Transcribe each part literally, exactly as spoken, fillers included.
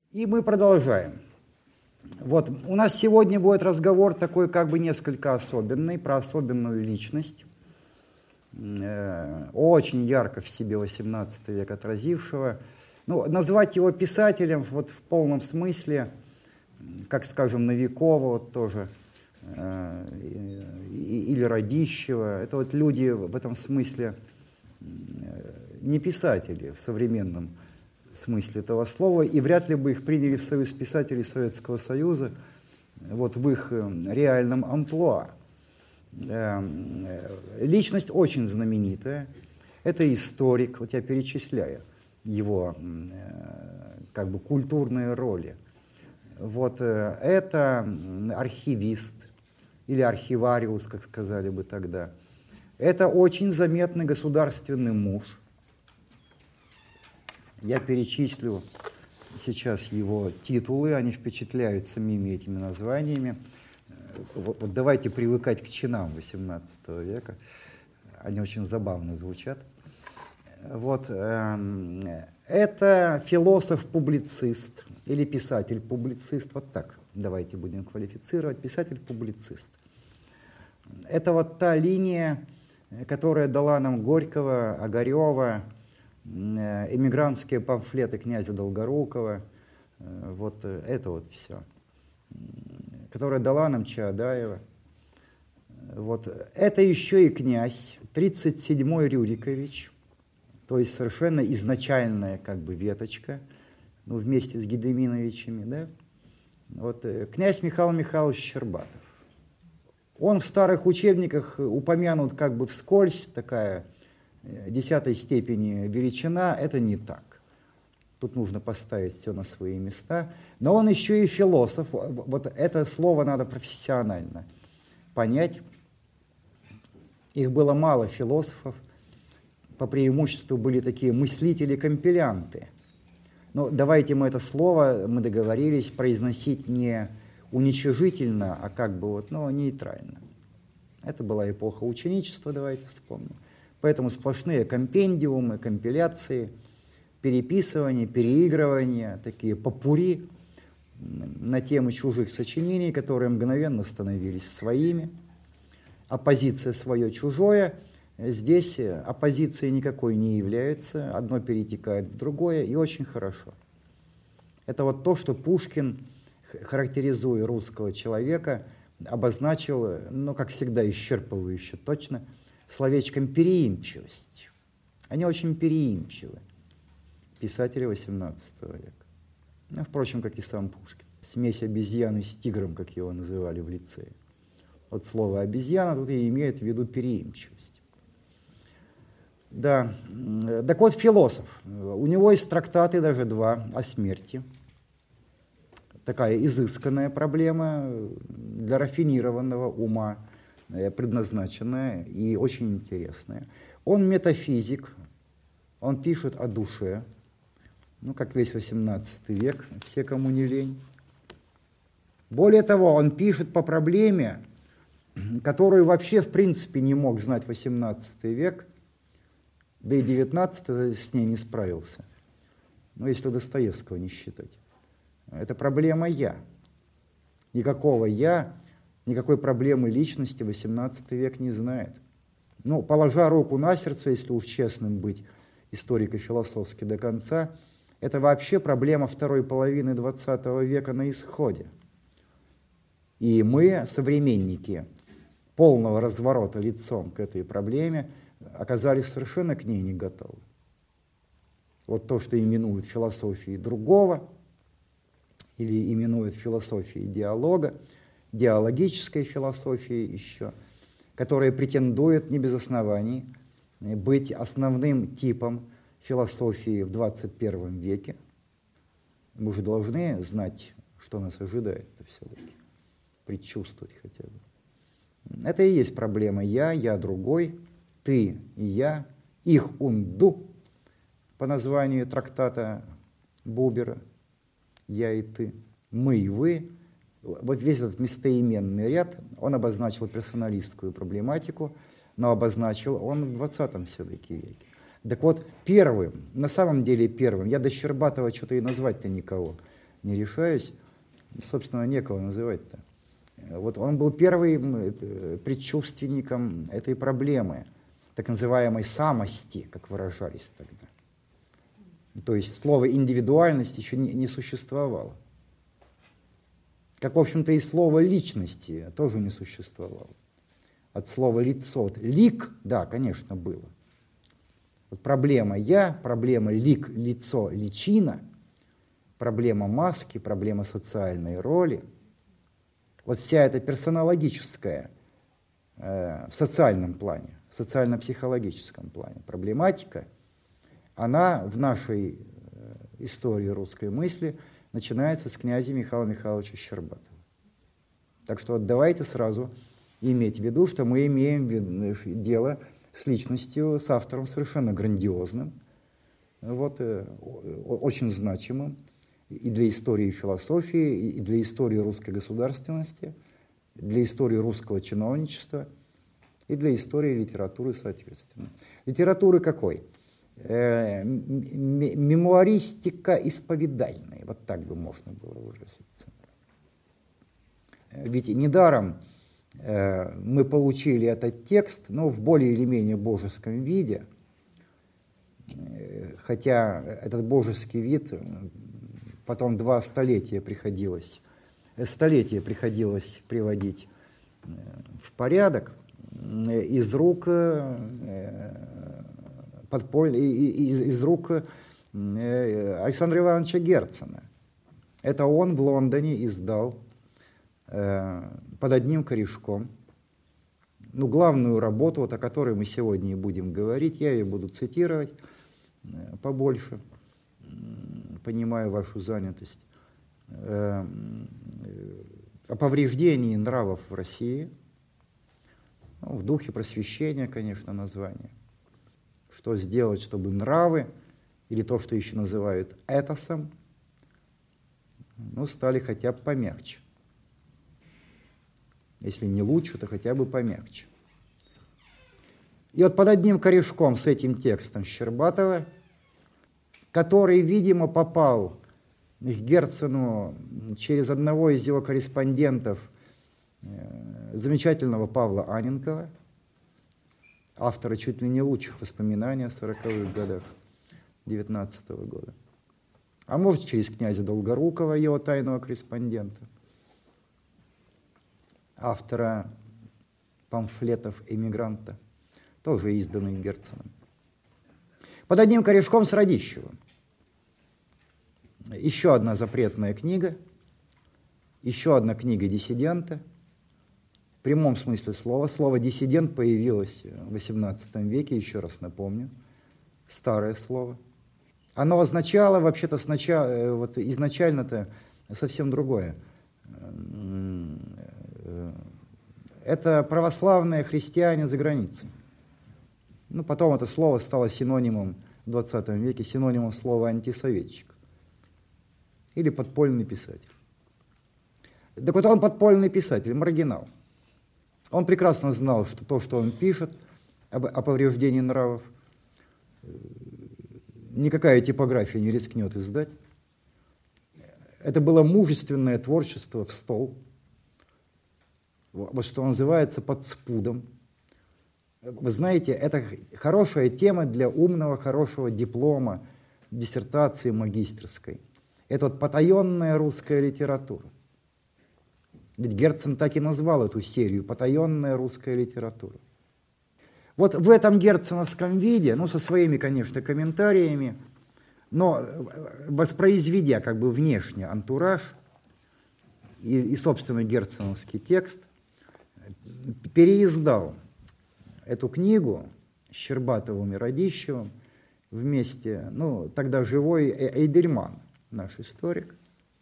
И мы продолжаем. Вот, у нас сегодня будет разговор такой как бы несколько особенный, про особенную личность, э, очень ярко в себе восемнадцатый век отразившего. Ну, назвать его писателем вот в полном смысле, как, скажем, Новикова вот тоже, э, или Радищева, это вот люди в этом смысле не писатели в современном смысле этого слова, и вряд ли бы их приняли в Союз писателей Советского Союза вот в их реальном амплуа. Личность очень знаменитая, это историк, вот я перечисляю его как бы культурные роли. Вот это архивист или архивариус, как сказали бы тогда. Это очень заметный государственный муж. Я перечислю сейчас его титулы, они впечатляют самими этими названиями. Вот, вот давайте привыкать к чинам восемнадцатого века, они очень забавно звучат. Вот, э, это философ-публицист или писатель-публицист, вот так давайте будем квалифицировать, писатель-публицист. Это вот та линия, которая дала нам Горького, Огарева, эмигрантские памфлеты князя Долгорукова, вот это вот все, которая дала нам Чаадаева. Вот. Это еще и князь, тридцать седьмой Рюрикович, то есть совершенно изначальная как бы веточка, ну, вместе с Гедеминовичами, да? Вот, князь Михаил Михайлович Щербатов. Он в старых учебниках упомянут как бы вскользь, такая десятой степени величина, это не так. Тут нужно поставить все на свои места. Но он еще и философ. Вот это слово надо профессионально понять. Их было мало философов. По преимуществу были такие мыслители-компилянты. Но давайте мы это слово, мы договорились, произносить не уничижительно, а как бы вот, ну, нейтрально. Это была эпоха ученичества, давайте вспомним. Поэтому сплошные компендиумы, компиляции, переписывания, переигрывания, такие попурри на темы чужих сочинений, которые мгновенно становились своими. Оппозиция свое-чужое. Здесь оппозиции никакой не является, одно перетекает в другое, и очень хорошо. Это вот то, что Пушкин, характеризуя русского человека, обозначил, ну, как всегда, исчерпывающе точно, словечком переимчивость. Они очень переимчивы, писатели восемнадцатого века. Ну, впрочем, как и сам Пушкин. Смесь обезьяны с тигром, как его называли в лицее. Вот слово «обезьяна» тут и имеет в виду переимчивость. Да, так вот, философ. У него есть трактаты, даже два, о смерти. Такая изысканная проблема для рафинированного ума, предназначенная и очень интересная. Он метафизик, он пишет о душе, ну, как весь восемнадцатый век, все, кому не лень. Более того, он пишет по проблеме, которую вообще в принципе не мог знать восемнадцатый век, да и девятнадцатый с ней не справился, ну, если Достоевского не считать. Это проблема «я». Никакого «я», никакой проблемы личности восемнадцатый век не знает. Ну, положа руку на сердце, если уж честным быть историко-философски до конца, это вообще проблема второй половины двадцатого века на исходе. И мы, современники полного разворота лицом к этой проблеме, оказались совершенно к ней не готовы. Вот то, что именуют философией другого, или именуют философией диалога, диалогической философией еще, которая претендует не без оснований быть основным типом философии в двадцать первом веке. Мы же должны знать, что нас ожидает все-таки, предчувствовать хотя бы. Это и есть проблема «я», «я другой», «ты» и «я», «их унду» по названию трактата Бубера, «я» и «ты», «мы» и «вы». Вот весь этот местоименный ряд, он обозначил персоналистскую проблематику, но обозначил он в двадцатом все-таки веке. Так вот, первым, на самом деле первым, я до Щербатова что-то и назвать-то никого не решаюсь. Собственно, некого называть-то. Вот он был первым предшественником этой проблемы, так называемой самости, как выражались тогда. То есть слово «индивидуальность» еще не, не существовало. Как, в общем-то, и слово «личности» тоже не существовало. От слова «лицо». Вот «лик», да, конечно, было. Вот проблема «я», проблема «лик», «лицо», «личина», проблема маски, проблема социальной роли. Вот вся эта персонологическая э, в социальном плане, в социально-психологическом плане проблематика, она в нашей э, истории русской мысли начинается с князя Михаила Михайловича Щербатова. Так что вот давайте сразу иметь в виду, что мы имеем дело с личностью, с автором совершенно грандиозным, вот, э, очень значимым и для истории философии, и для истории русской государственности, для истории русского чиновничества и для истории литературы, соответственно. Литературы какой? Э, мемуаристика исповедальная, вот так бы можно было выразиться. Ведь недаром э, мы получили этот текст, но в более или менее божеском виде, э, хотя этот божеский вид потом два столетия приходилось, столетия приходилось приводить в порядок из рук подполь... из, из рук Александра Ивановича Герцена. Это он в Лондоне издал под одним корешком ну, главную работу, вот, о которой мы сегодня и будем говорить. Я ее буду цитировать побольше. Понимаю вашу занятость, э, о повреждении нравов в России, ну, в духе просвещения, конечно, название. Что сделать, чтобы нравы, или то, что еще называют этосом, ну, стали хотя бы помягче. Если не лучше, то хотя бы помягче. И вот под одним корешком с этим текстом Щербатова, который, видимо, попал к Герцену через одного из его корреспондентов, замечательного Павла Анненкова, автора чуть ли не лучших воспоминаний о сороковых годах девятнадцатого года. А может, через князя Долгорукова, его тайного корреспондента, автора памфлетов «Эмигранта», тоже изданных Герценом. Под одним корешком с Радищевым. Еще одна запретная книга, еще одна книга диссидента. В прямом смысле слова. Слово «диссидент» появилось в восемнадцатом веке, еще раз напомню. Старое слово. Оно означало, вообще-то, сначала, вот изначально-то совсем другое. Это православные христиане за границей. Ну, потом это слово стало синонимом в двадцатом веке, синонимом слова «антисоветчик» или «подпольный писатель». Так вот он подпольный писатель, маргинал. Он прекрасно знал, что то, что он пишет об, о повреждении нравов, никакая типография не рискнет издать. Это было мужественное творчество в стол, вот что называется под спудом. Вы знаете, это хорошая тема для умного, хорошего диплома, диссертации магистерской. Это вот потаенная русская литература. Ведь Герцен так и назвал эту серию «Потаенная русская литература». Вот в этом герценовском виде, ну, со своими, конечно, комментариями, но воспроизведя как бы внешне антураж и, и собственно, герценовский текст, переиздал эту книгу с Щербатовым и Радищевым вместе, ну, тогда живой Эйдельман, наш историк.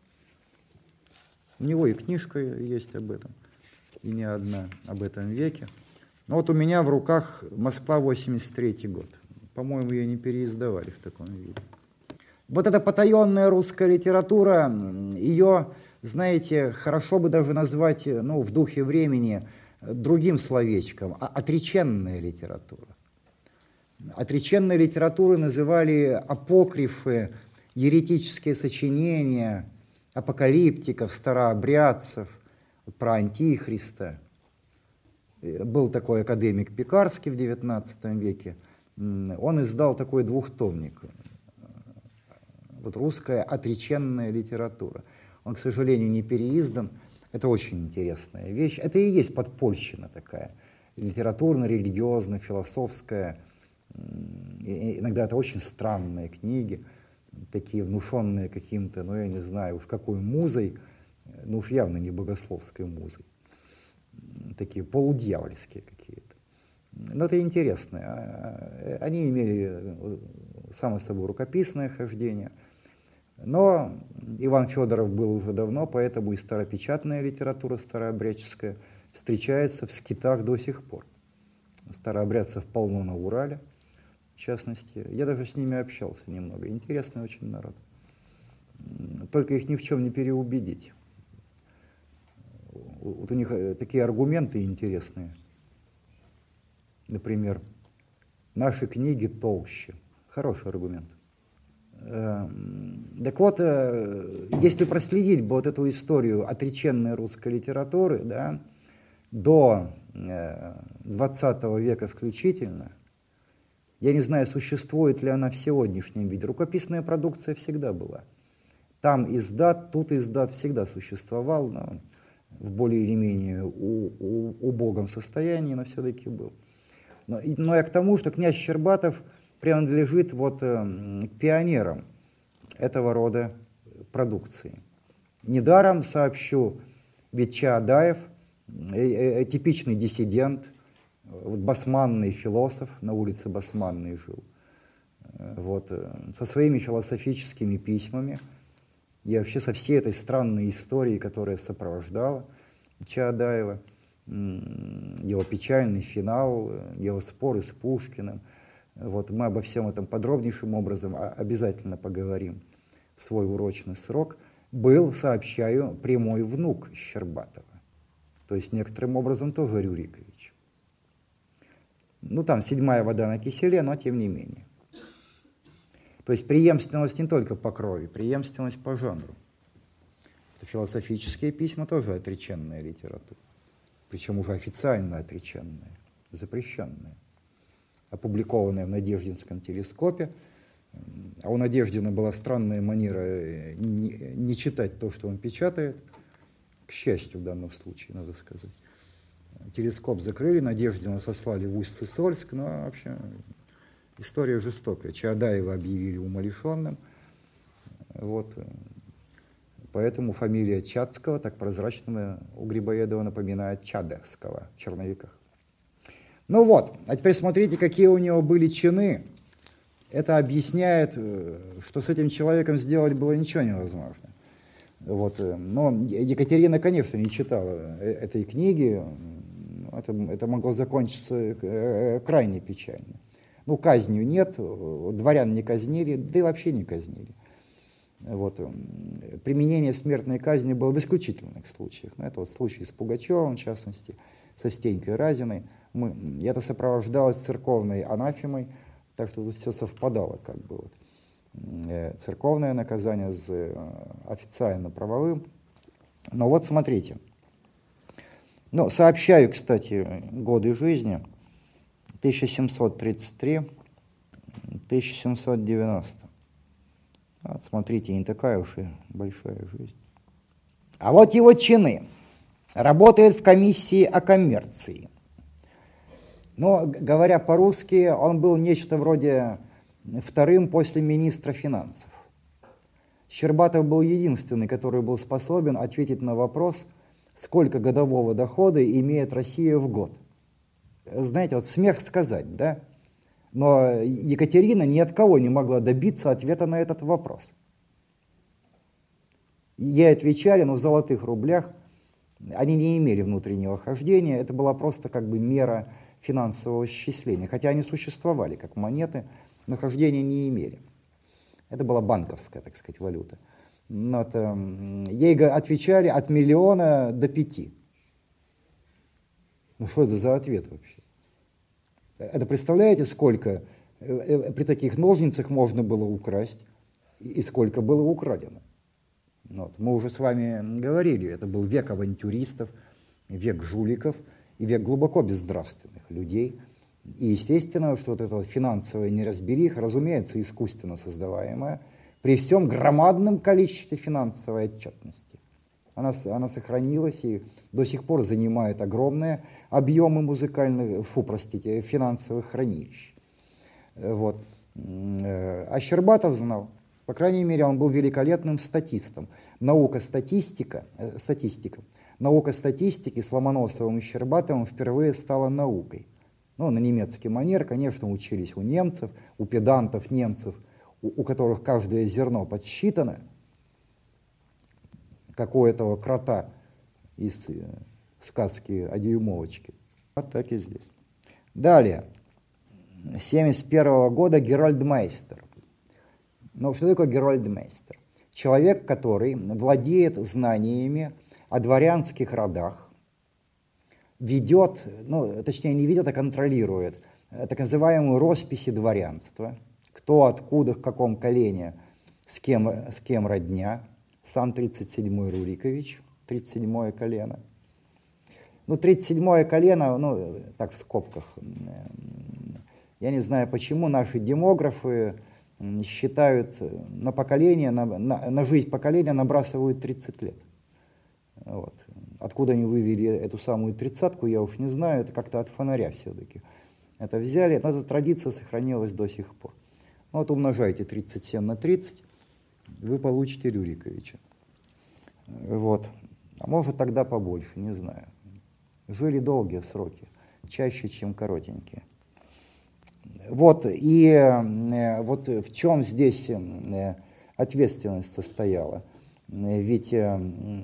У него и книжка есть об этом, и не одна об этом веке. Но вот у меня в руках Москва, восемьдесят третий год. По-моему, ее не переиздавали в таком виде. Вот эта потаенная русская литература, ее, знаете, хорошо бы даже назвать, ну, в духе времени другим словечком, отреченная литература. Отреченной литературой называли апокрифы, еретические сочинения, апокалиптиков, старообрядцев, про Антихриста. Был такой академик Пекарский в девятнадцатом веке. Он издал такой двухтомник. Вот русская отреченная литература. Он, к сожалению, не переиздан. Это очень интересная вещь. Это и есть подпольщина такая. Литературно-религиозная, философская. И иногда это очень странные книги, такие внушенные каким-то, ну я не знаю уж какой музой, ну уж явно не богословской музой. Такие полудьявольские какие-то. Но это интересно. Они имели, само собой, рукописное хождение. Но Иван Федоров был уже давно, поэтому и старопечатная литература старообрядческая встречается в скитах до сих пор. Старообрядцев полно на Урале, в частности. Я даже с ними общался немного. Интересный очень народ. Только их ни в чем не переубедить. Вот у них такие аргументы интересные. Например, наши книги толще. Хороший аргумент. Так вот, если проследить вот эту историю отреченной русской литературы, да, до двадцатого века включительно, я не знаю, существует ли она в сегодняшнем виде. Рукописная продукция всегда была. Там издат, тут издат всегда существовал, но в более или менее у, у, убогом состоянии, но все-таки был. Но, но я к тому, что князь Щербатов принадлежит вот, э, к пионерам этого рода продукции. Недаром сообщу, ведь Чаадаев, э, э, типичный диссидент, вот, басманный философ, на улице Басманной жил, э, вот, э, со своими философическими письмами, и вообще со всей этой странной историей, которая сопровождала Чаадаева, его печальный финал, его споры с Пушкиным. Вот, мы обо всем этом подробнейшим образом обязательно поговорим в свой урочный срок. Был, сообщаю, прямой внук Щербатова, то есть некоторым образом тоже Рюрикович. Ну там седьмая вода на киселе, но тем не менее. То есть преемственность не только по крови, преемственность по жанру. Философические письма тоже отреченная литература, причем уже официально отреченная, запрещенная, опубликованная в Надеждинском телескопе. А у Надеждина была странная манера не, не читать то, что он печатает, к счастью в данном случае, надо сказать. Телескоп закрыли, Надеждина сослали в Усть-Сысольск, но вообще история жестокая. Чаадаева объявили умалишенным. Вот. Поэтому фамилия Чацкого так прозрачно у Грибоедова напоминает Чадовского в «Черновиках». Ну вот, а теперь смотрите, какие у него были чины. Это объясняет, что с этим человеком сделать было ничего невозможно. Вот. Но Екатерина, конечно, не читала этой книги. Это, это могло закончиться крайне печально. Ну, казнью нет, дворян не казнили, да и вообще не казнили. Вот. Применение смертной казни было в исключительных случаях. Ну, это вот случай с Пугачевым, в частности, со Стенькой Разиной. Мы, это сопровождалось церковной анафемой, так что тут все совпадало, как бы вот. Церковное наказание с официально-правовым. Но вот смотрите. Ну, сообщаю, кстати, годы жизни. тысяча семьсот тридцать три — тысяча семьсот девяносто. Вот, смотрите, не такая уж и большая жизнь. А вот его чины. Работает в комиссии о коммерции. Но, говоря по-русски, он был нечто вроде вторым после министра финансов. Щербатов был единственный, который был способен ответить на вопрос, сколько годового дохода имеет Россия в год. Знаете, вот смех сказать, да? Но Екатерина ни от кого не могла добиться ответа на этот вопрос. Ей отвечали, но в золотых рублях. Они не имели внутреннего хождения, это была просто как бы мера финансового исчисления. Хотя они существовали как монеты, но хождения не имели. Это была банковская, так сказать, валюта. Но это, ей отвечали от миллиона до пяти. Ну что это за ответ вообще? Это представляете, сколько при таких ножницах можно было украсть и сколько было украдено? Вот. Мы уже с вами говорили, это был век авантюристов, век жуликов и век глубоко безнравственных людей. И естественно, что вот эта вот финансовая неразбериха, разумеется, искусственно создаваемая, при всем громадном количестве финансовой отчетности. Она, она сохранилась и до сих пор занимает огромные объемы музыкальных, фу, простите, финансовых хранилищ. Вот. А Щербатов знал. По крайней мере, он был великолепным статистом. Наука статистика, э, статистика. Наука статистики с Ломоносовым и Щербатовым впервые стала наукой. Ну, на немецкий манер, конечно, учились у немцев, у педантов немцев, у, у которых каждое зерно подсчитано, как у этого крота из э, сказки о дюймовочке. Вот так и здесь. Далее. семьдесят первого года Герольдмейстер. Ну, что такое Герольдмейстер? Человек, который владеет знаниями о дворянских родах, ведет, ну, точнее, не ведет, а контролирует так называемую росписи дворянства. Кто, откуда, в каком колене, с кем, с кем родня. Сам тридцать седьмой Рурикович, тридцать седьмое колено. Ну, тридцать седьмое колено, ну, так в скобках. Я не знаю, почему наши демографы считают на поколение, на, на, на жизнь поколения набрасывают тридцать лет. Вот. Откуда они вывели эту самую тридцатку, я уж не знаю, это как-то от фонаря все-таки. Это взяли, но эта традиция сохранилась до сих пор. Ну, вот умножайте тридцать семь на тридцать, вы получите Рюриковича. Вот. А может тогда побольше, не знаю. Жили долгие сроки, чаще, чем коротенькие. Вот, и э, вот в чем здесь э, ответственность состояла. Ведь э,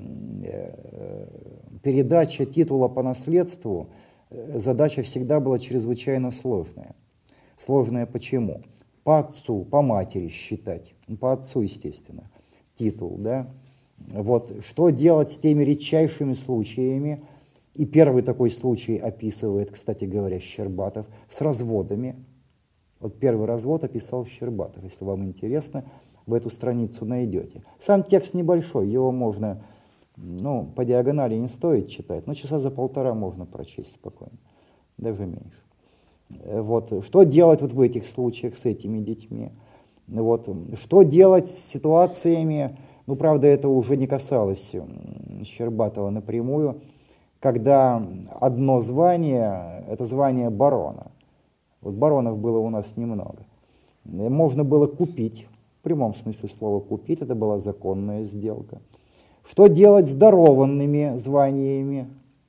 э, передача титула по наследству, э, задача всегда была чрезвычайно сложная. Сложная почему? По отцу, по матери считать, по отцу, естественно, титул, да. Вот, что делать с теми редчайшими случаями, и первый такой случай описывает, кстати говоря, Щербатов, с разводами. Вот первый развод описал Щербатов, если вам интересно, вы эту страницу найдете. Сам текст небольшой, его можно, ну, по диагонали не стоит читать, но часа за полтора можно прочесть спокойно, даже меньше. Вот. Что делать вот в этих случаях с этими детьми? Вот. Что делать с ситуациями, ну, правда, это уже не касалось Щербатова напрямую, когда одно звание, это звание барона, вот баронов было у нас немного, можно было купить, в прямом смысле слова купить, это была законная сделка. Что делать с дарованными званиями?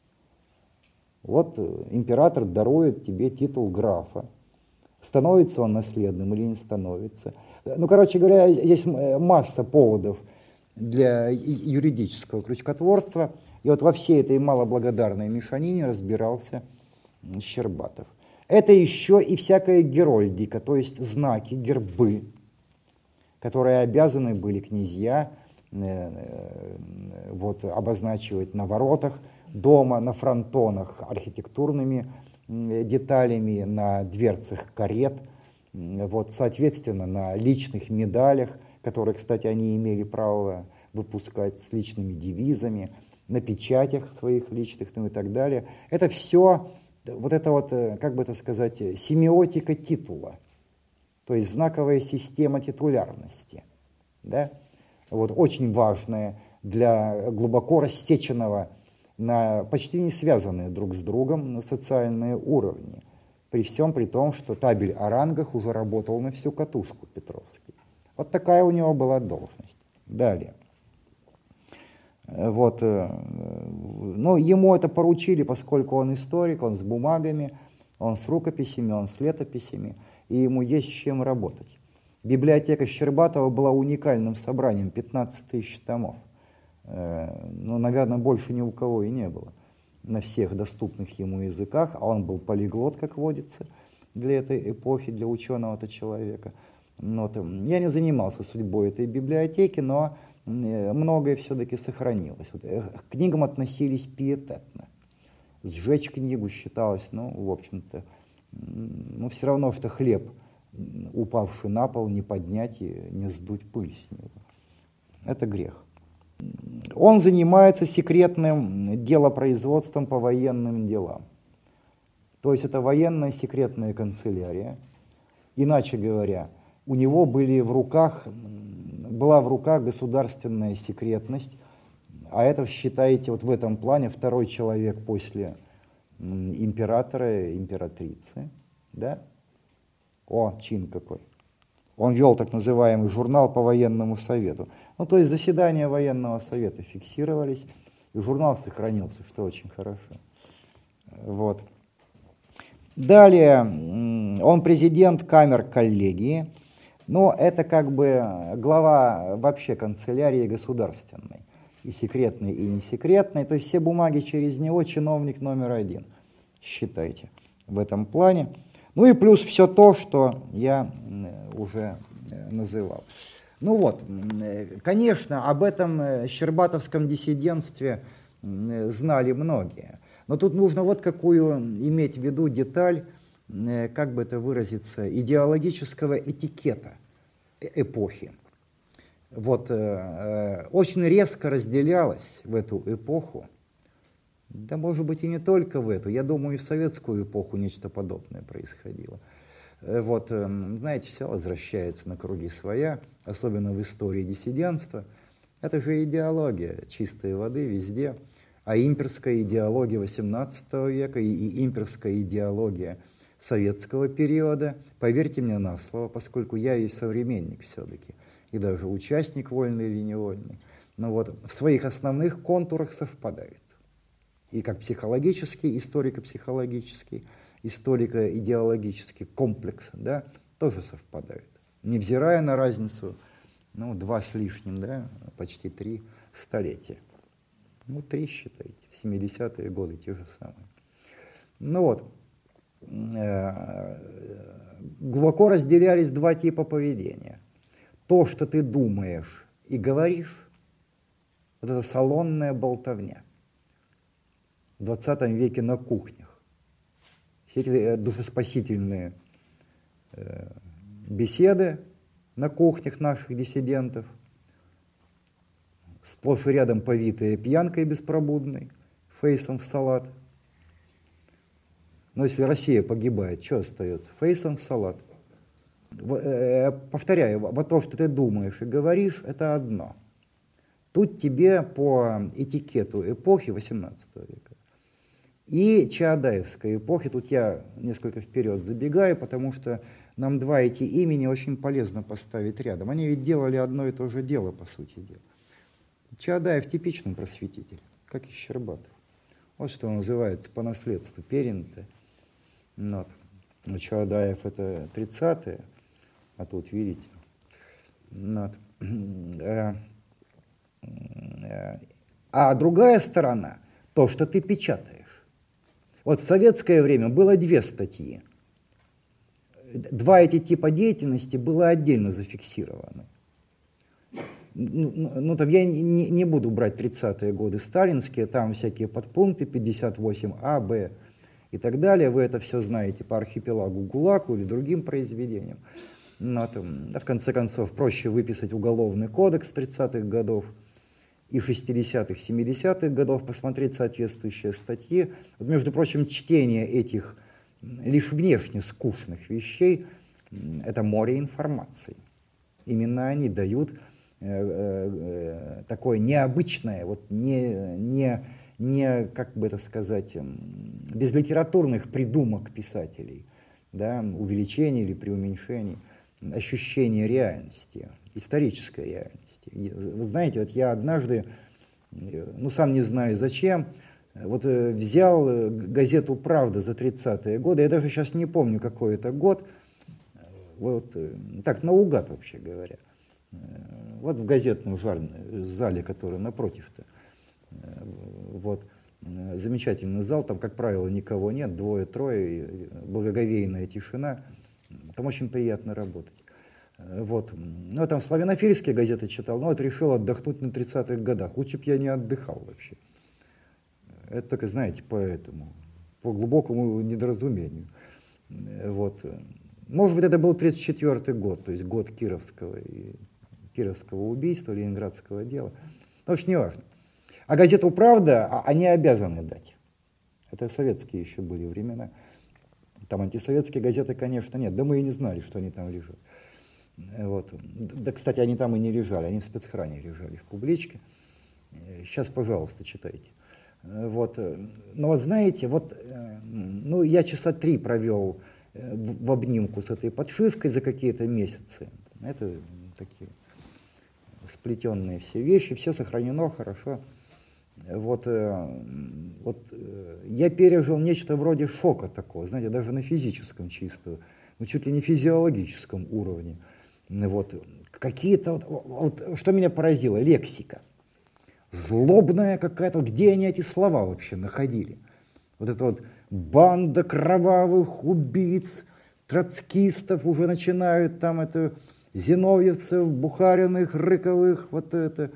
Вот император дарует тебе титул графа. Становится он наследным или не становится? Ну, короче говоря, здесь масса поводов для юридического крючкотворства. И вот во всей этой малоблагодарной мешанине разбирался Щербатов. Это еще и всякая герольдика, то есть знаки, гербы, которые обязаны были князья вот, обозначивать на воротах дома, на фронтонах архитектурными деталями, на дверцах карет, вот, соответственно, на личных медалях, которые, кстати, они имели право выпускать с личными девизами, на печатях своих личных, ну и так далее. Это все, вот это вот, как бы это сказать, семиотика титула, то есть знаковая система титулярности, да? Вот, очень важная для глубоко рассеченного на почти не связанные друг с другом на социальные уровни, при всем при том, что табель о рангах уже работал на всю катушку Петровский. Вот такая у него была должность. Далее. Вот, ну, ему это поручили, поскольку он историк, он с бумагами, он с рукописями, он с летописями, и ему есть с чем работать. Библиотека Щербатова была уникальным собранием, пятнадцать тысяч томов. Ну, наверное, больше ни у кого и не было на всех доступных ему языках, а он был полиглот, как водится, для этой эпохи, для ученого-то человека. Вот. Я не занимался судьбой этой библиотеки, но многое все-таки сохранилось. Вот, к книгам относились пиететно. Сжечь книгу считалось, ну, в общем-то, ну, все равно, что хлеб, упавший на пол, не поднять и не сдуть пыль с него. Это грех. Он занимается секретным делопроизводством по военным делам. То есть это военная секретная канцелярия. Иначе говоря, у него были в руках, была в руках государственная секретность, а это, считаете, вот в этом плане второй человек после императора, императрицы. Да? О, чин какой. Он вел так называемый журнал по военному совету. Ну, то есть заседания военного совета фиксировались, и журнал сохранился, что очень хорошо. Вот. Далее, он президент камер коллегии, но это как бы глава вообще канцелярии государственной, и секретной, и несекретной, то есть все бумаги через него, чиновник номер один, считайте, в этом плане. Ну и плюс все то, что я уже называл. Ну вот, конечно, об этом щербатовском диссидентстве знали многие. Но тут нужно вот какую иметь в виду деталь, как бы это выразиться, идеологического этикета эпохи. Вот, очень резко разделялась в эту эпоху, да, может быть, и не только в эту, я думаю, и в советскую эпоху нечто подобное происходило. Вот, знаете, все возвращается на круги своя, особенно в истории диссидентства. Это же идеология чистой воды везде, а имперская идеология восемнадцатого века и, и имперская идеология советского периода, поверьте мне на слово, поскольку я и современник все-таки, и даже участник вольный или невольный, но вот в своих основных контурах совпадают. И как психологический, историко-психологический, историко-идеологический комплекс, да, тоже совпадают. Невзирая на разницу, ну, два с лишним, да, почти три столетия. Ну, три, считайте, семидесятые годы те же самые. Ну вот, глубоко разделялись два типа поведения. То, что ты думаешь и говоришь, вот это салонная болтовня. В двадцатом веке на кухнях. Все эти душеспасительные э, беседы на кухнях наших диссидентов, сплошь и рядом повитые пьянкой беспробудной, фейсом в салат. Но если Россия погибает, что остается? Фейсом в салат. Повторяю, вот то, что ты думаешь и говоришь, это одно. Тут тебе по этикету эпохи восемнадцатого века и чаадаевской эпохи, тут я несколько вперед забегаю, потому что нам два эти имени очень полезно поставить рядом. Они ведь делали одно и то же дело, по сути дела. Чаадаев типичный просветитель, как и Щербатов. Вот что называется по наследству перенятое. Вот. Чаадаев это тридцатые, а тут, видите, вот. А другая сторона, то, что ты печатаешь. Вот в советское время было две статьи. Два эти типа деятельности было отдельно зафиксировано. Ну, ну там я не, не буду брать тридцатые годы сталинские, там всякие подпункты пятьдесят восемь А, Б и так далее. Вы это все знаете по архипелагу ГУЛАГу или другим произведениям. Но, там, да, в конце концов, проще выписать уголовный кодекс тридцатых годов и шестидесятых, семидесятых годов, посмотреть соответствующие статьи. Вот, между прочим, чтение этих лишь внешне скучных вещей – это море информации. Именно они дают э, э, такое необычное, вот не, не, не, как бы это сказать, без литературных придумок писателей, да, увеличений или преуменьшений, ощущение реальности, исторической реальности. Вы знаете, вот я однажды, ну сам не знаю зачем, вот взял газету «Правда» за тридцатые годы, я даже сейчас не помню, какой это год, вот так наугад, вообще говоря, вот в газетном зале, который напротив-то, вот, замечательный зал, там, как правило, никого нет, двое-трое, благоговейная тишина, там очень приятно работать. Вот. Ну, я там славянофильские газеты читал, но вот решил отдохнуть на тридцатых годах. Лучше бы я не отдыхал вообще. Это только, знаете, по этому, по глубокому недоразумению. Вот. Может быть, это был тридцать четвёртый год, то есть год Кировского, и, Кировского убийства, Ленинградского дела. потому что не важно. А газету «Правда» они обязаны дать. Это советские еще были времена. Там антисоветские газеты, конечно, нет. Да мы и не знали, что они там лежат. Вот. Да, кстати, они там и не лежали, они в спецхране лежали, в публичке. Сейчас, пожалуйста, читайте. Вот. Но вот знаете, вот, ну, я часа три провел в обнимку с этой подшивкой за какие-то месяцы. Это такие сплетенные все вещи, все сохранено хорошо. Вот, вот я пережил нечто вроде шока такого, знаете, даже на физическом чисто, ну, чуть ли не физиологическом уровне. Вот. Какие-то, вот, вот, что меня поразило, лексика. Злобная какая-то, где они эти слова вообще находили? Вот это вот банда кровавых убийц, троцкистов уже начинают там это, зиновьевцев, Бухариных, Рыковых, вот это,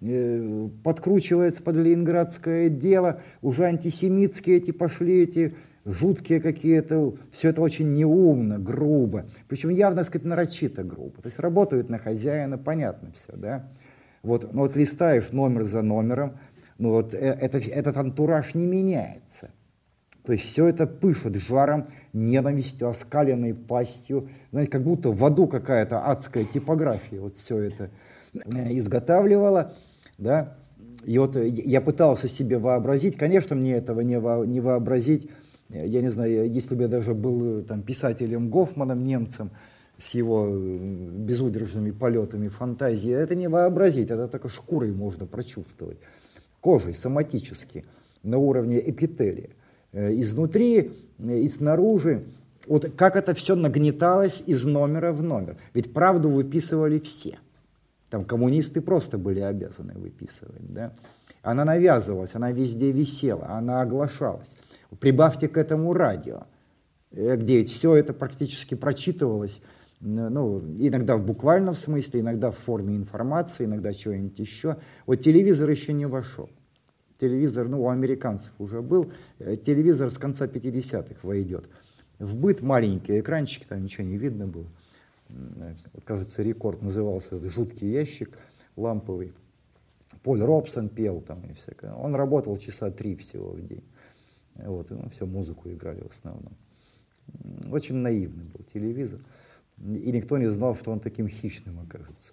э, подкручивается под ленинградское дело, уже антисемитские эти пошли, эти жуткие какие-то, все это очень неумно, грубо, причем явно, так сказать, нарочито грубо, то есть работают на хозяина, понятно все, да. Вот, ну вот листаешь номер за номером, ну вот это, этот антураж не меняется. То есть все это пышет жаром, ненавистью, оскаленной пастью, знаете, как будто в аду какая-то адская типография вот все это изготавливала, да. И вот я пытался себе вообразить, конечно, мне этого не, во, не вообразить, я не знаю, если бы я даже был там писателем Гофманом, немцем, с его безудержными полетами фантазии, это не вообразить, это только шкурой можно прочувствовать, кожей, соматически, на уровне эпителия. Изнутри и снаружи, вот как это все нагнеталось из номера в номер. Ведь правду выписывали все. Там коммунисты просто были обязаны выписывать. Да? Она навязывалась, она везде висела, она оглашалась. Прибавьте к этому радио, где ведь все это практически прочитывалось, ну, иногда в буквальном смысле, иногда в форме информации, иногда чего-нибудь еще. Вот телевизор еще не вошел. Телевизор, ну, у американцев уже был, телевизор с конца пятидесятых войдет. В быт маленькие экранчики, там ничего не видно было. Вот, кажется, «Рекорд» назывался, этот жуткий ящик ламповый. Поль Робсон пел там и всякое. Он работал часа три всего в день. Вот, и ну, все, музыку играли в основном. Очень наивный был телевизор. И никто не знал, что он таким хищным окажется.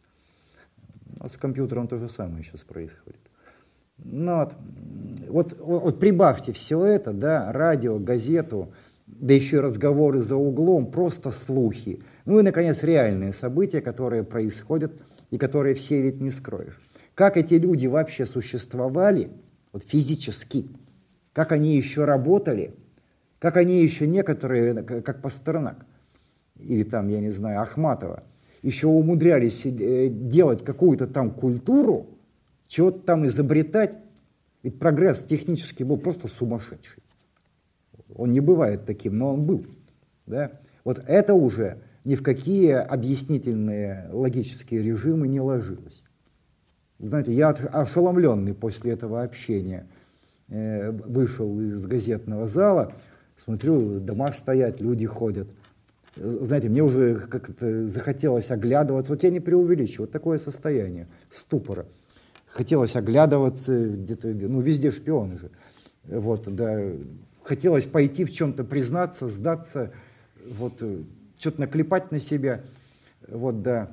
А с компьютером то же самое сейчас происходит. Ну, вот, вот, вот прибавьте все это, да, радио, газету, да еще и разговоры за углом, просто слухи. Ну и, наконец, реальные события, которые происходят и которые все ведь не скроешь. Как эти люди вообще существовали, вот физически, как они еще работали, как они еще некоторые, как Пастернак, или там, я не знаю, Ахматова, еще умудрялись делать какую-то там культуру, чего-то там изобретать, ведь прогресс технически был просто сумасшедший. Он не бывает таким, но он был. Да? Вот это уже ни в какие объяснительные логические режимы не ложилось. Знаете, я ошеломленный после этого общения э, вышел из газетного зала, смотрю, дома стоят, люди ходят. Знаете, мне уже как-то захотелось оглядываться, вот я не преувеличиваю, вот такое состояние ступора. Хотелось оглядываться, где-то, ну, везде шпионы же. Вот, да. Хотелось пойти в чем-то признаться, сдаться, вот, что-то наклепать на себя. Вот, да.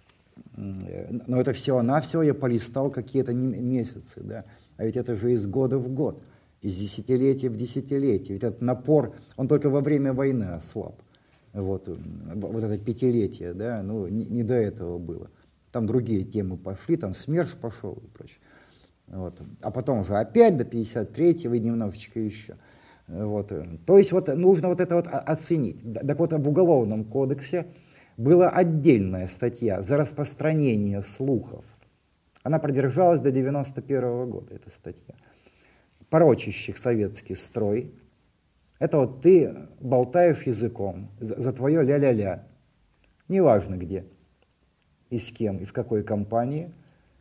Но это всего-навсего я полистал какие-то месяцы, да. А ведь это же из года в год, из десятилетия в десятилетие. Ведь этот напор, он только во время войны ослаб. Вот, вот это пятилетие, да, ну, не, не до этого было. Там другие темы пошли, там СМЕРШ пошел и прочее. Вот. А потом уже опять до пятьдесят третьего и немножечко еще. Вот. То есть вот нужно вот это вот оценить. Так вот, в Уголовном кодексе была отдельная статья за распространение слухов. Она продержалась до девяносто первого года, эта статья. Порочащих советский строй. Это вот ты болтаешь языком за, за твое ля-ля-ля. Неважно где, и с кем, и в какой компании.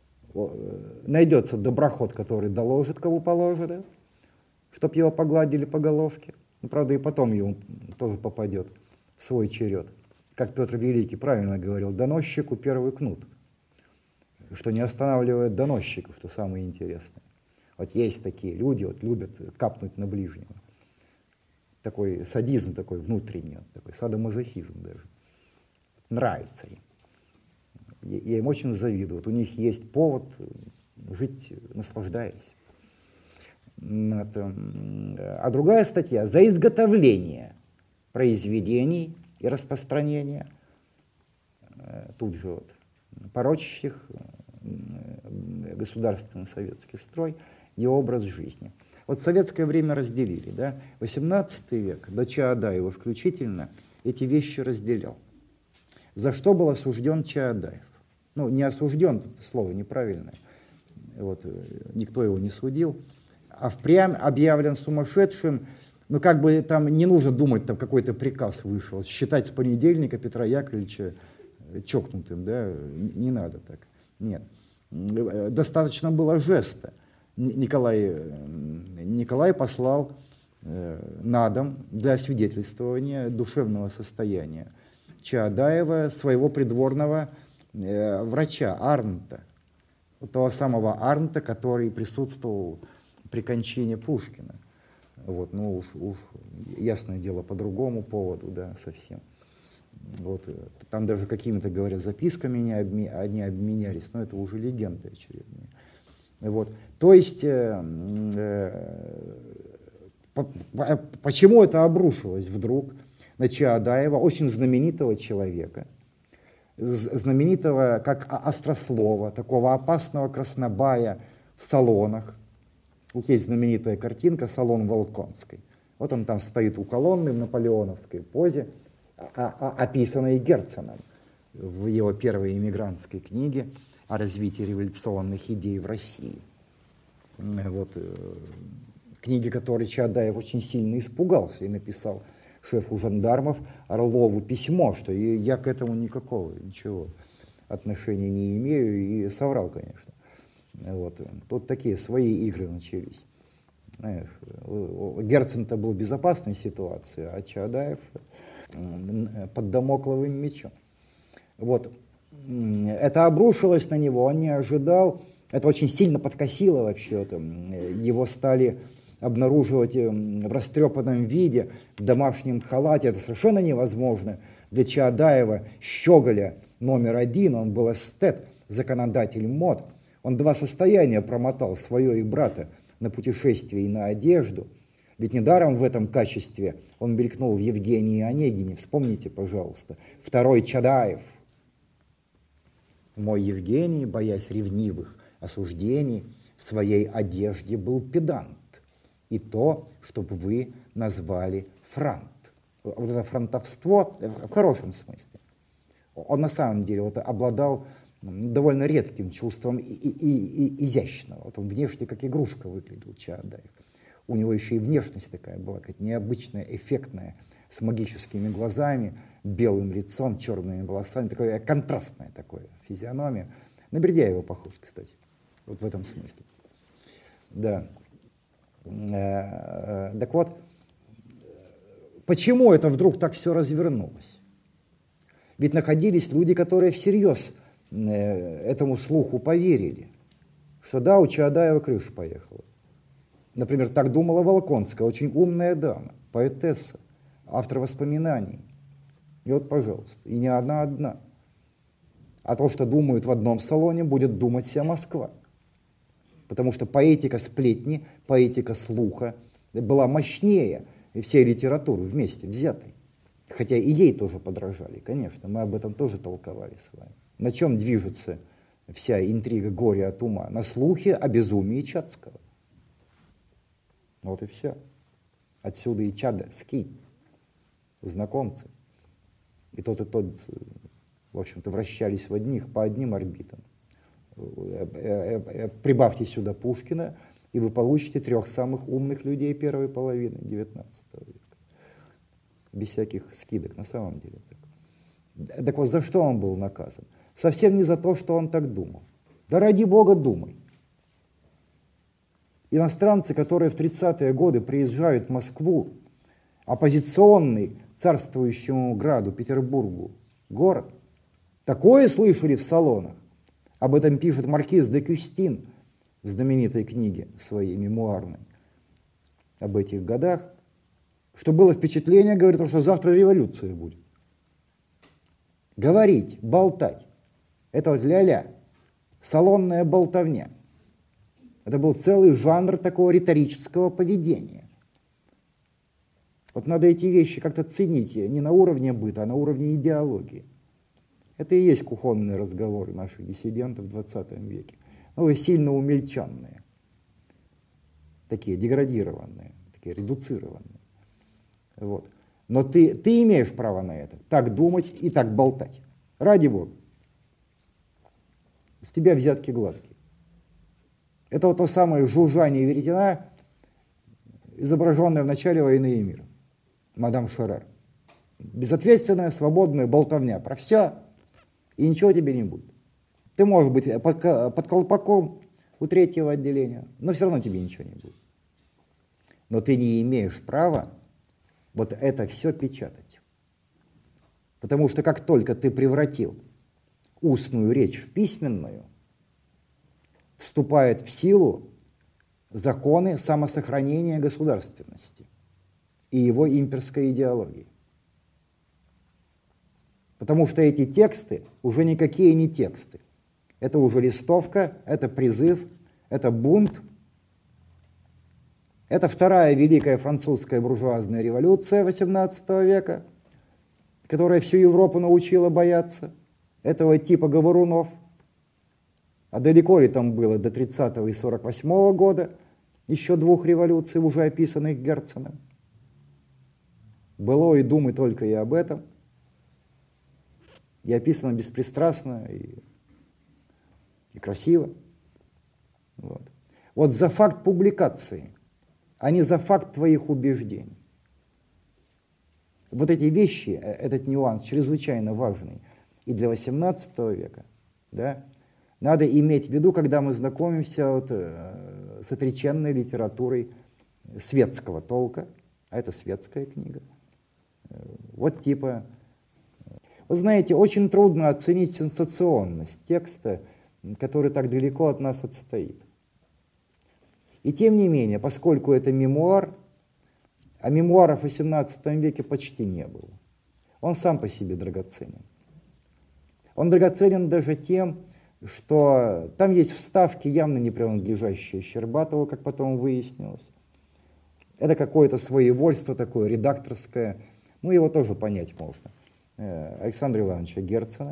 Найдется доброход, который доложит, кому положено, чтоб его погладили по головке. Ну, правда, и потом ему тоже попадет в свой черед. Как Петр Великий правильно говорил, доносчику первый кнут. что не останавливает доносчиков, что самое интересное. Вот есть такие люди, вот любят капнуть на ближнего. Такой садизм такой внутренний, такой садомазохизм даже. Нравится им. Я им очень завидую. Вот у них есть повод жить, наслаждаясь. Это. А другая статья за изготовление произведений и распространение тут же вот порочащих государственный советский строй и образ жизни. Вот советское время разделили, да? восемнадцатый век, до Чаадаева включительно, эти вещи разделял. За что был осужден Чаадаев? Ну, не осужден, это слово неправильное, вот, никто его не судил, а впрямь объявлен сумасшедшим. Ну, как бы там не нужно думать, там какой-то приказ вышел, считать с понедельника Петра Яковлевича чокнутым, да, не надо так, нет. Достаточно было жеста. Николай, Николай послал на дом для освидетельствования душевного состояния Чаадаева своего придворного врача Арнта, того самого Арнта, который присутствовал при кончине Пушкина. Вот, ну уж, уж ясное дело, по другому поводу, да, совсем. Вот, там даже какими-то, говорят, записками они, обме, они обменялись, но это уже легенды очередные. Вот. То есть, э, э, по, по, почему это обрушилось вдруг на Чаадаева, очень знаменитого человека, знаменитого как острослова, такого опасного краснобая в салонах. Вот есть знаменитая картинка «Салон Волконской». Вот он там стоит у колонны в наполеоновской позе, описанной Герценом в его первой эмигрантской книге о развитии революционных идей в России. Вот, книги, которой Чаадаев очень сильно испугался и написал шефу жандармов Орлову письмо, что я к этому никакого ничего отношения не имею, и соврал, конечно. Вот. Тут такие свои игры начались. Герцен-то был в безопасной ситуации, а Чаадаев под дамокловым мечом. Вот. Это обрушилось на него, он не ожидал. Это очень сильно подкосило вообще. Его стали обнаруживать в растрепанном виде, в домашнем халате. Это совершенно невозможно для Чаадаева, щеголя номер один. Он был эстет, законодатель мод. Он два состояния промотал, свое и брата, на путешествие и на одежду. Ведь недаром в этом качестве он мелькнул в Евгении Онегине. Вспомните, пожалуйста, второй Чаадаев. Мой Евгений, боясь ревнивых осуждений, в своей одежде был педант. И то, чтобы вы назвали франт. Вот это фронтовство в хорошем смысле. Он на самом деле вот обладал довольно редким чувством и, и, и, и изящного. Вот он внешне как игрушка выглядел, Чаадаев. У него еще и внешность такая была, как необычная, эффектная, с магическими глазами, белым лицом, черными волосами, такое контрастное такое физиономия. На Бердяева похож, кстати, вот в этом смысле. Да. Так вот, почему это вдруг так все развернулось? Ведь находились люди, которые всерьез этому слуху поверили, что да, у Чаадаева крыша поехала. Например, так думала Волконская, очень умная дама, поэтесса, автор воспоминаний. И вот, пожалуйста, и не одна одна. А то, что думают в одном салоне, будет думать вся Москва. Потому что поэтика сплетни, поэтика слуха была мощнее всей литературы вместе взятой. Хотя и ей тоже подражали, конечно, мы об этом тоже толковали с вами. На чем движется вся интрига горя от ума? На слухе о безумии Чацкого. Вот и все. Отсюда и Чадский, знакомцы. И тот, и тот, в общем-то, вращались в одних, по одним орбитам. Прибавьте сюда Пушкина, и вы получите трех самых умных людей первой половины девятнадцатого века. Без всяких скидок, на самом деле. Так. так вот, за что он был наказан? Совсем не за то, что он так думал. Да ради Бога, думай. Иностранцы, которые в тридцатые годы приезжают в Москву, оппозиционный царствующему граду Петербургу город, такое слышали в салонах. Об этом пишет маркиз де Кюстин в знаменитой книге своей мемуарной об этих годах, что было впечатление, говорит, что завтра революция будет. Говорить, болтать – это вот ля-ля, салонная болтовня. Это был целый жанр такого риторического поведения. Вот надо эти вещи как-то ценить не на уровне быта, а на уровне идеологии. Это и есть кухонные разговоры наших диссидентов в двадцатом веке. Ну, сильно умельчанные, такие деградированные, такие редуцированные. Вот. Но ты, ты имеешь право на это, так думать и так болтать. Ради Бога. С тебя взятки гладкие. Это вот то самое жужжание веретена, изображенное в начале «Войны и мира». Мадам Шерер. Безответственная, свободная болтовня про все, и ничего тебе не будет. Ты можешь быть под, под колпаком у третьего отделения, но все равно тебе ничего не будет. Но ты не имеешь права вот это все печатать. Потому что как только ты превратил устную речь в письменную, вступают в силу законы самосохранения государственности и его имперской идеологии. Потому что эти тексты уже никакие не тексты. Это уже листовка, это призыв, это бунт. Это вторая великая французская буржуазная революция восемнадцатого века, которая всю Европу научила бояться этого типа говорунов. А далеко ли там было до тридцатого и сорок восьмого года, еще двух революций, уже описанных Герценом. Было и думай только и об этом. И описано беспристрастно и, и красиво. Вот. Вот за факт публикации, а не за факт твоих убеждений. Вот эти вещи, этот нюанс чрезвычайно важный и для восемнадцатого века. Да? Надо иметь в виду, когда мы знакомимся вот, э, с отреченной литературой светского толка, а это светская книга. Вот типа... Вы знаете, очень трудно оценить сенсационность текста, который так далеко от нас отстоит. И тем не менее, поскольку это мемуар, а мемуаров в восемнадцатом веке почти не было, он сам по себе драгоценен. Он драгоценен даже тем, что там есть вставки, явно не принадлежащие Щербатову, как потом выяснилось. Это какое-то своевольство такое, редакторское, ну его тоже понять можно. Александра Ивановича Герцена.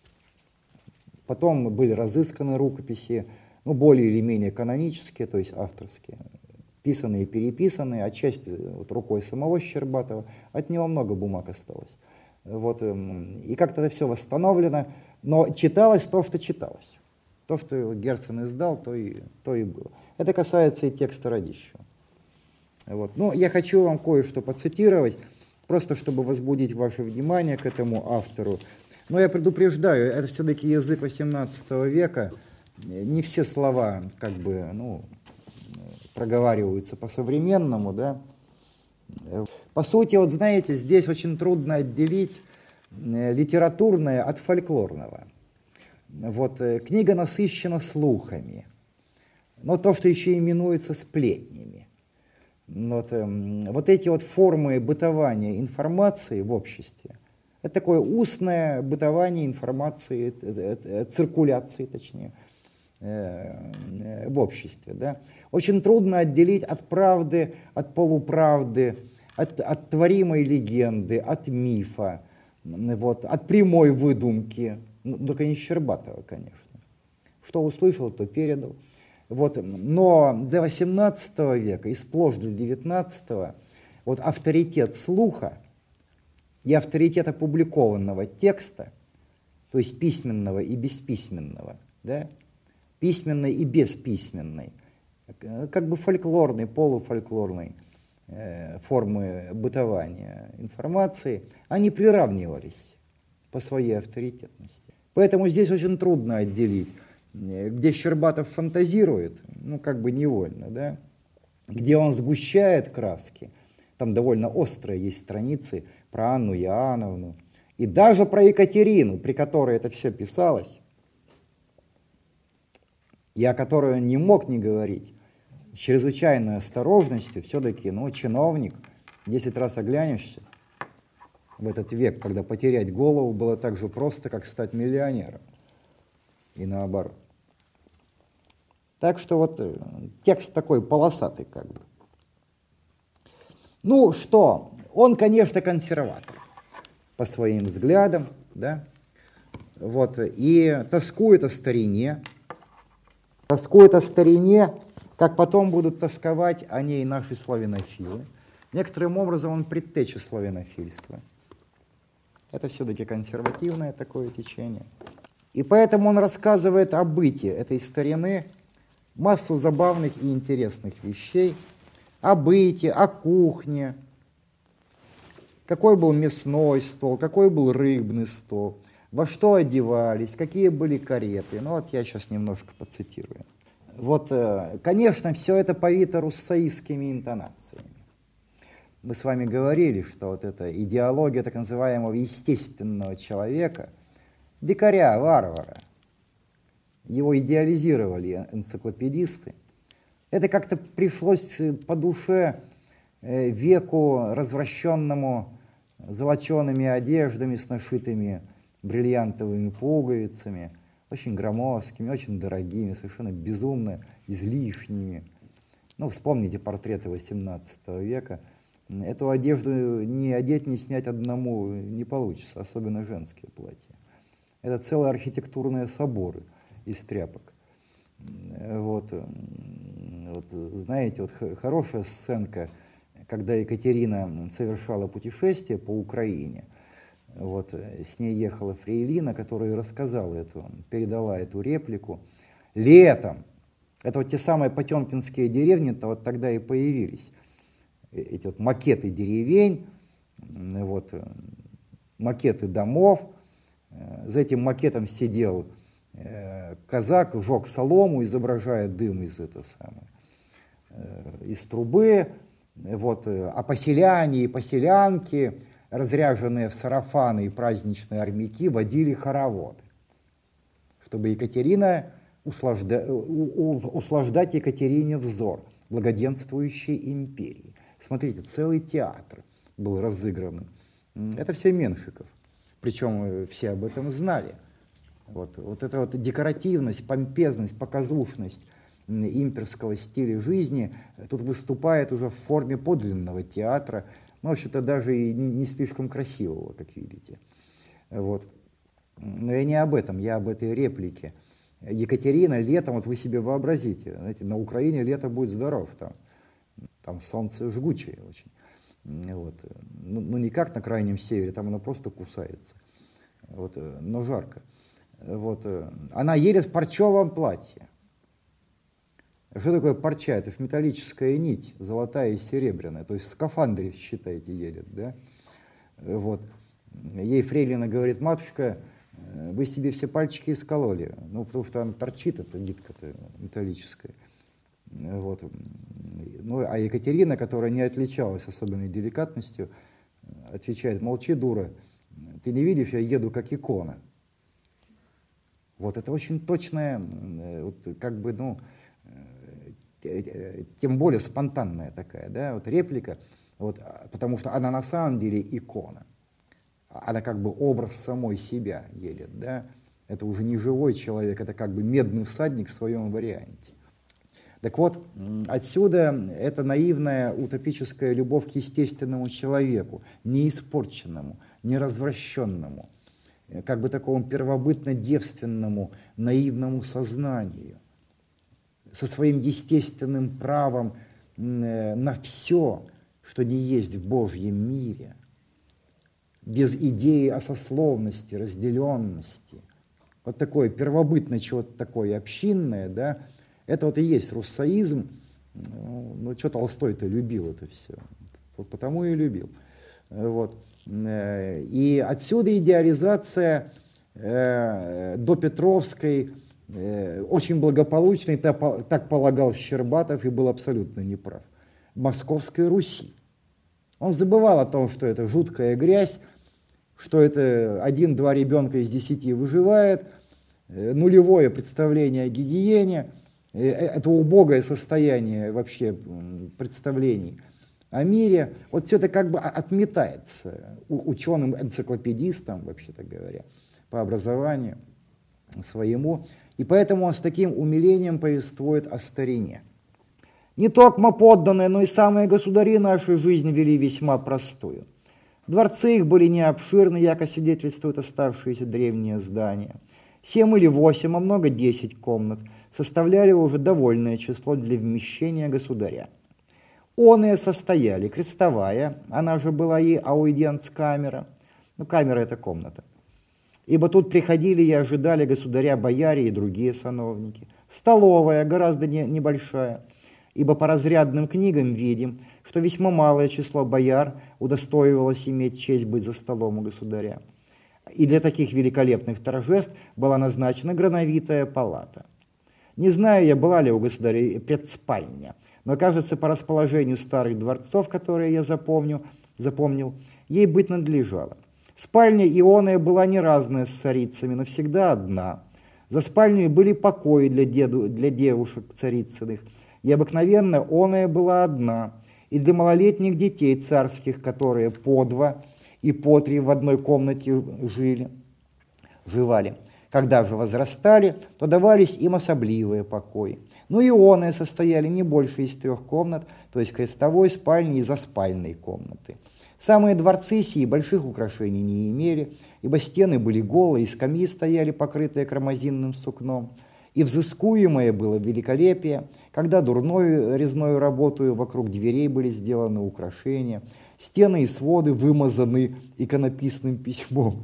Потом были разысканы рукописи, ну, более или менее канонические, то есть авторские, писанные и переписанные, отчасти вот, рукой самого Щербатова. От него много бумаг осталось. Вот, и как-то это все восстановлено, но читалось то, что читалось. То, что Герцен издал, то и, то и было. Это касается и текста Радищева. Вот. Ну, я хочу вам кое-что процитировать, просто чтобы возбудить ваше внимание к этому автору. Но я предупреждаю, это все-таки язык восемнадцатого века, не все слова как бы, ну, проговариваются по-современному, да. По сути, вот знаете, здесь очень трудно отделить литературное от фольклорного. Вот, книга насыщена слухами, но то, что еще именуется сплетнями. Вот, вот эти вот формы бытования информации в обществе, это такое устное бытование информации, циркуляции, точнее, в обществе. Да? Очень трудно отделить от правды, от полуправды, от, от творимой легенды, от мифа, вот, от прямой выдумки, ну, только не Щербатова, конечно. Что услышал, то передал. Вот. Но для восемнадцатого века и сплошь для девятнадцатого вот авторитет слуха и авторитет опубликованного текста, то есть письменного и бесписьменного, да, письменной и бесписьменной, как бы фольклорной, полуфольклорной э, формы бытования информации, они приравнивались по своей авторитетности. Поэтому здесь очень трудно отделить, где Щербатов фантазирует, ну как бы невольно, да, где он сгущает краски, там довольно острые есть страницы про Анну Иоанновну, и даже про Екатерину, при которой это все писалось, и о которой он не мог не говорить, с чрезвычайной осторожностью, все-таки, ну, чиновник, десять раз оглянешься в этот век, когда потерять голову было так же просто, как стать миллионером, и наоборот. Так что вот текст такой полосатый как бы. Ну что, он, конечно, консерватор по своим взглядам, да, вот, и тоскует о старине, тоскует о старине, как потом будут тосковать о ней наши славянофилы. Некоторым образом он предтеча славянофильства. Это все-таки консервативное такое течение. И поэтому он рассказывает о быте этой старины, массу забавных и интересных вещей, о быте, о кухне, какой был мясной стол, какой был рыбный стол, во что одевались, какие были кареты. Ну вот я сейчас немножко поцитирую. Вот, конечно, все это повито руссоистскими интонациями. Мы с вами говорили, что вот эта идеология так называемого естественного человека, дикаря, варвара, его идеализировали энциклопедисты. Это как-то пришлось по душе веку, развращенному золочеными одеждами с нашитыми бриллиантовыми пуговицами, очень громоздкими, очень дорогими, совершенно безумно излишними. Ну, вспомните портреты восемнадцатого века. Эту одежду ни одеть, ни снять одному не получится, особенно женские платья. Это целые архитектурные соборы из тряпок. Вот, вот, знаете, вот хорошая сценка, когда Екатерина совершала путешествие по Украине. Вот, с ней ехала фрейлина, которая рассказала эту, передала эту реплику. Летом, это вот те самые потемкинские деревни-то вот тогда и появились. Эти вот макеты деревень, вот, макеты домов. За этим макетом сидел казак, жег солому, изображая дым из, это самое, из трубы. Вот, а поселяне и поселянки, разряженные в сарафаны и праздничные армяки, водили хороводы, чтобы Екатерина услажда, услаждать Екатерине взор благоденствующей империи. Смотрите, целый театр был разыгран. Это все Меншиков, причем все об этом знали. Вот, вот эта вот декоративность, помпезность, показушность имперского стиля жизни тут выступает уже в форме подлинного театра, ну, в общем-то, даже и не слишком красивого, как видите. Вот. Но я не об этом, я об этой реплике. Екатерина летом, вот вы себе вообразите, знаете, на Украине лето будет здоров, там, там солнце жгучее очень. Вот. Ну, ну, не как на крайнем севере, там оно просто кусается, вот, но жарко. Вот. Она едет в парчевом платье. Что такое парча? Это же металлическая нить, золотая и серебряная. То есть в скафандре, считайте, едет. Да? Вот. Ей фрейлина говорит: матушка, вы себе все пальчики искололи. Ну, потому что она торчит, эта нитка-то металлическая. Вот. Ну, а Екатерина, которая не отличалась особенной деликатностью, отвечает: молчи, дура, ты не видишь, я еду как икона. Вот это очень точная, вот, как бы, ну, тем более спонтанная такая, да, вот реплика, вот, потому что она на самом деле икона. Она как бы образ самой себя едет, да. Это уже не живой человек, это как бы медный всадник в своем варианте. Так вот, отсюда эта наивная утопическая любовь к естественному человеку, не испорченному, не развращенному, как бы такому первобытно-девственному, наивному сознанию, со своим естественным правом на все, что не есть в Божьем мире, без идеи о сословности, разделенности. Вот такое первобытное чего-то такое общинное, да, это вот и есть руссоизм. Ну, что Толстой-то любил это все, вот потому и любил. Вот. И отсюда идеализация э, допетровской, э, очень благополучной, так, так полагал Щербатов и был абсолютно неправ, Московской Руси. Он забывал о том, что это жуткая грязь, что это один-два ребенка из десяти выживает, э, нулевое представление о гигиене, это убогое состояние вообще представлений о мире, вот все это как бы отметается ученым-энциклопедистом, вообще-то говоря, по образованию своему, и поэтому он с таким умилением повествует о старине. Не токмо подданные, но и самые государи нашей жизни вели весьма простую. Дворцы их были не обширны, яко свидетельствуют оставшиеся древние здания. Семь или восемь, а много десять комнат составляли уже довольное число для вмещения государя. Оные состояли крестовая, она же была и аудиенц-камера, ну камера это комната, ибо тут приходили и ожидали государя бояре и другие сановники. Столовая, гораздо не, небольшая, ибо по разрядным книгам видим, что весьма малое число бояр удостоивалось иметь честь быть за столом у государя. И для таких великолепных торжеств была назначена грановитая палата. Не знаю я, была ли у государя предспальня, но, кажется, по расположению старых дворцов, которые я запомню, запомнил, ей быть надлежало. Спальня ионная была не разная с царицами, но всегда одна. За спальней были покои для, деду, для девушек царицыных, и обыкновенно оная была одна, и для малолетних детей царских, которые по два и по три в одной комнате жили, живали. Когда же возрастали, то давались им особливые покои. Ну и оные состояли не больше из трех комнат, то есть крестовой, спальни и заспальной комнаты. Самые дворцы сии больших украшений не имели, ибо стены были голые, и скамьи стояли, покрытые кармазинным сукном. И взыскуемое было великолепие, когда дурною резной работою вокруг дверей были сделаны украшения, стены и своды вымазаны иконописным письмом,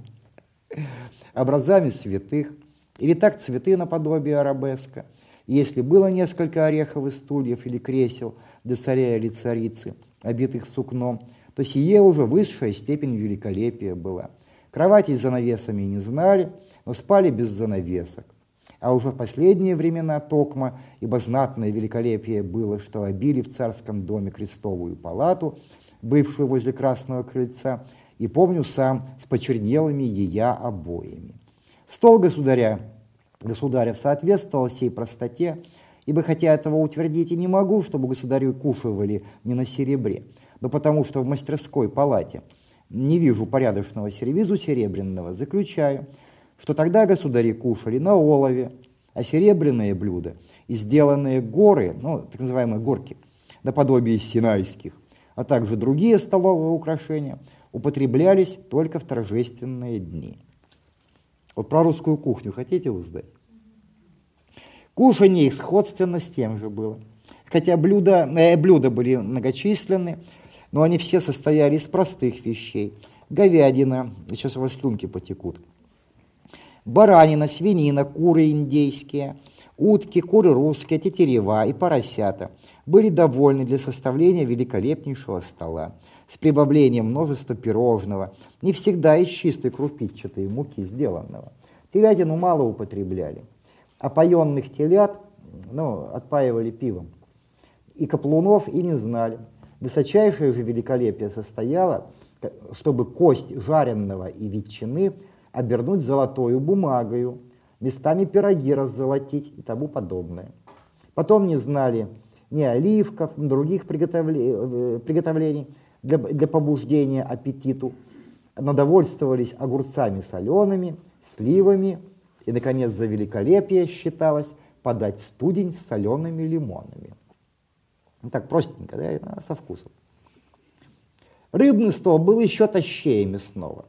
образами святых, или так цветы наподобие арабеска. Если было несколько ореховых стульев или кресел для царя или царицы, обитых сукном, то сие уже высшая степень великолепия была. Кроватей с занавесами не знали, но спали без занавесок. А уже в последние времена токма, ибо знатное великолепие было, что обили в царском доме крестовую палату, бывшую возле Красного крыльца, и помню сам с почернелыми ея обоями. Стол государя, государя соответствовал сей простоте, ибо хотя этого утвердить и не могу, чтобы государю кушивали не на серебре, но потому что в мастерской палате не вижу порядочного сервизу серебряного, заключаю, что тогда государи кушали на олове, а серебряные блюда и сделанные горы, ну, так называемые горки, наподобие синайских, а также другие столовые украшения, употреблялись только в торжественные дни. Вот про русскую кухню хотите узнать? Кушанье их сходственно с тем же было. Хотя блюда, э, блюда были многочисленны, но они все состояли из простых вещей. Говядина, сейчас у вас слюнки потекут, баранина, свинина, куры индейские, утки, куры русские, тетерева и поросята были довольны для составления великолепнейшего стола с прибавлением множества пирожного, не всегда из чистой крупичатой муки сделанного. Телятину мало употребляли, а поенных телят, ну, отпаивали пивом, и каплунов и не знали. Высочайшее же великолепие состояло, чтобы кость жареного и ветчины обернуть золотою бумагою, местами пироги раззолотить и тому подобное. Потом не знали ни оливков, ни других приготовлений для, для побуждения аппетиту, но довольствовались огурцами солеными, сливами, и, наконец, за великолепие считалось подать студень с солеными лимонами. Ну, так простенько, да, со вкусом. Рыбный стол был еще тощее мясного.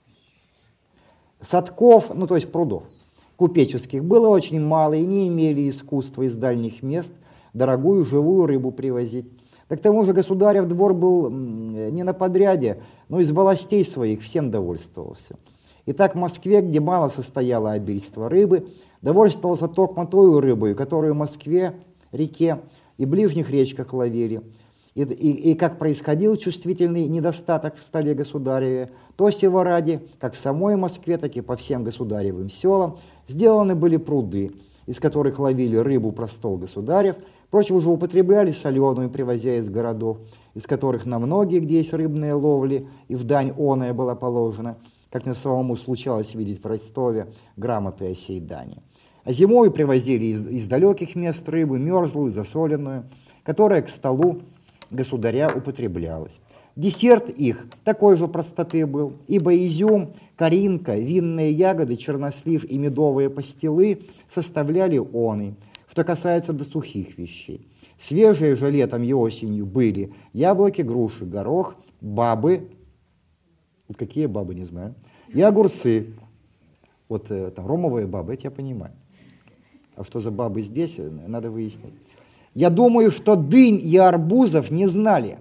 Садков, ну то есть прудов, купеческих было очень мало и не имели искусства из дальних мест дорогую живую рыбу привозить. Да к тому же государев двор был не на подряде, но из властей своих всем довольствовался. И так в Москве, где мало состояло обильство рыбы, довольствовался токмо тою рыбой, которую в Москве, реке и ближних речках ловили. И, и, и как происходил чувствительный недостаток в столе государеве, то сего ради, как в самой Москве, так и по всем государевым селам, сделаны были пруды, из которых ловили рыбу про стол государев, впрочем, уже употребляли соленую, привозя из городов, из которых на многие, где есть рыбные ловли, и в дань оная была положена, как мне самому случалось видеть в Ростове, грамоты о сей дани. А зимой привозили из, из далеких мест рыбу, мерзлую, засоленную, которая к столу государя употреблялась. Десерт их такой же простоты был, ибо изюм, коринка, винные ягоды, чернослив и медовые пастилы составляли оны. Что касается до сухих вещей. Свежие же летом и осенью были яблоки, груши, горох, бабы, вот какие бабы, не знаю, и огурцы. Вот там ромовые бабы, это я понимаю. А что за бабы здесь, надо выяснить. Я думаю, что дынь и арбузов не знали.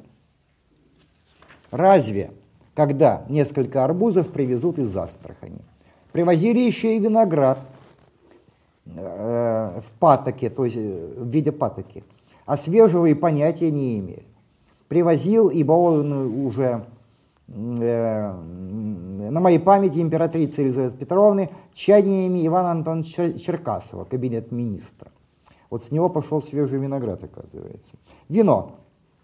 Разве, когда несколько арбузов привезут из Астрахани? Привозили еще и виноград э, в патоке, то есть в виде патоки. А свежего и понятия не имели. Привозил, ибо он уже э, на моей памяти императрицы Елизаветы Петровны чаяниями Ивана Антоновича Черкасова, кабинет министра. Вот с него пошел свежий виноград, оказывается. Вино.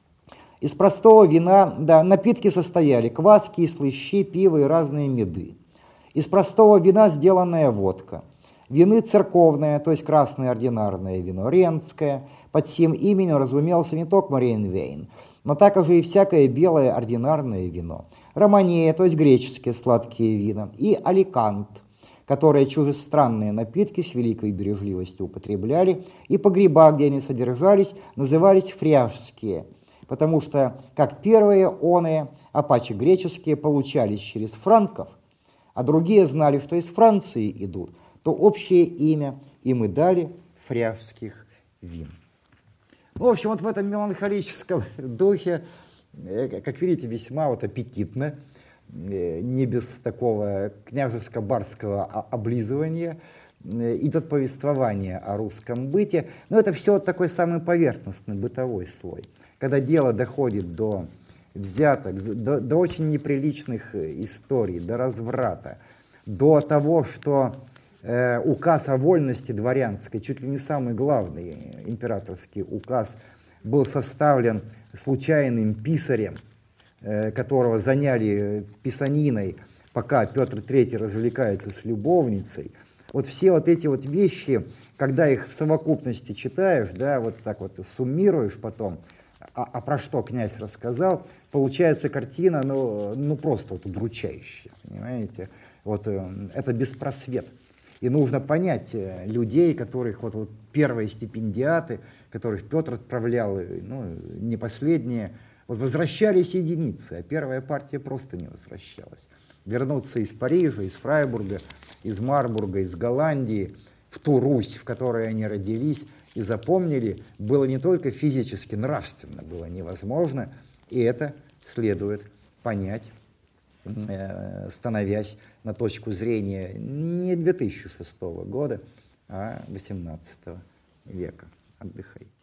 Из простого вина, да, напитки состояли квас, кислый щи, пиво и разные меды. Из простого вина сделанная водка. Вины церковное, то есть красное ординарное вино, ренское. Под сим именем разумелся не только Рейнвейн, но также и всякое белое ординарное вино. Романея, то есть греческие сладкие вина, и аликант, которые чужестранные напитки с великой бережливостью употребляли, и погреба, где они содержались, назывались фряжские, потому что, как первые оные, апачи греческие, получались через франков, а другие знали, что из Франции идут, то общее имя им и дали фряжских вин. Ну, в общем, вот в этом меланхолическом духе, как видите, весьма вот аппетитно, не без такого княжеско-барского облизывания, идет повествование о русском быте. Но это все такой самый поверхностный бытовой слой. Когда дело доходит до взяток, до, до очень неприличных историй, до разврата, до того, что э, указ о вольности дворянской, чуть ли не самый главный императорский указ, был составлен случайным писарем, э, которого заняли писаниной, пока Петр Третий развлекается с любовницей. Вот все вот эти вот вещи, когда их в совокупности читаешь, да, вот так вот суммируешь потом, а, а про что князь рассказал, получается картина, ну, ну просто вот удручающая, понимаете? Вот э, это беспросвет. И нужно понять э, людей, которых вот, вот первые стипендиаты, которых Петр отправлял, ну, не последние, вот возвращались единицы, а первая партия просто не возвращалась. Вернуться из Парижа, из Фрайбурга, из Марбурга, из Голландии в ту Русь, в которой они родились и запомнили, было не только физически, нравственно было невозможно, и это следует понять, э, становясь на точку зрения не две тысячи шестого года, а восемнадцатого века. Отдыхайте.